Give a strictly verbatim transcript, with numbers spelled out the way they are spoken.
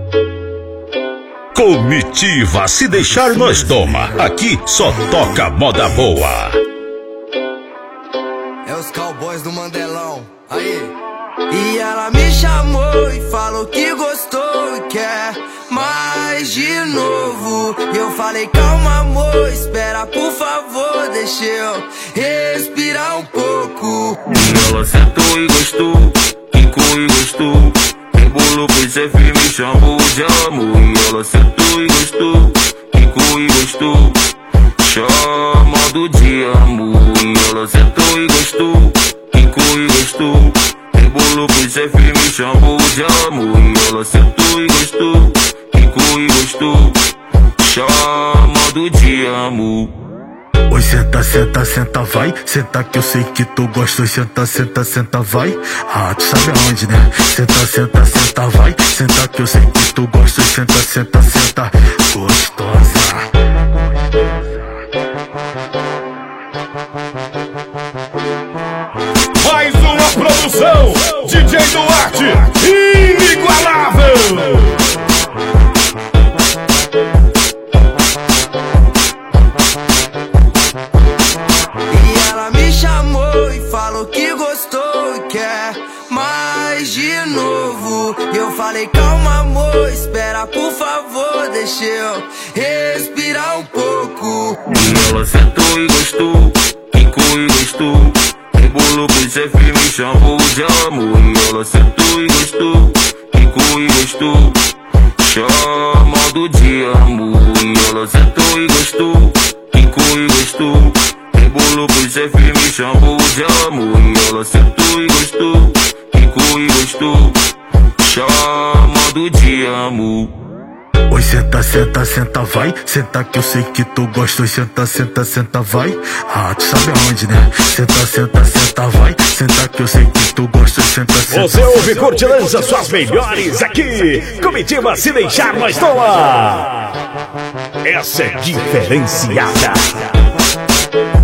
Comitiva, se deixar nós toma. Aqui só toca moda boa. É os cowboys do Mandelão. Aí. E ela me chamou e falou que gostou e quer mais de novo. E eu falei, calma amor, espera por favor, deixa eu respirar um pouco. E ela sentou e gostou, quicou e gostou, rebolou pro chefe, me chamou de amor. E ela sentou e gostou, quicou e gostou, chamado de amor. E ela sentou e gostou, quicou e gostou, rebolou pro chefe, me chamou de amor. E ela sentou e gostou, quicou e gostou, chamado de amor. Oi, senta, senta, senta, vai. Senta que eu sei que tu gosta. Oi, senta, senta, senta, vai. Ah, tu sabe aonde, né? Senta, senta, senta, vai. Senta que eu sei que tu gosta. Oi, senta, senta, senta, gostosa. Mais uma produção, D J Duarte, inigualável. De novo, eu falei calma amor, espera por favor, deixa eu respirar um pouco. E ela sentou e gostou, quicou e gostou, rebolou pro chefe, me chamou de amor. E ela sentou e gostou, quicou e gostou, chamado de amor. E ela sentou e gostou, quicou e gostou, rebolou pro chefe, me chamou de amor. E ela sentou e gostou, quicou e gostou, chamado de amor. Oi, senta, senta, senta, vai. Senta que eu sei que tu gosta. Oi, senta, senta, senta, vai. Ah, tu sabe aonde, né? Senta, senta, senta, vai. Senta que eu sei que tu gosta. Oi, senta, senta. Você ouve, curte, lança suas melhores aqui. Comitiva, se deixar nós toma. Essa é diferenciada.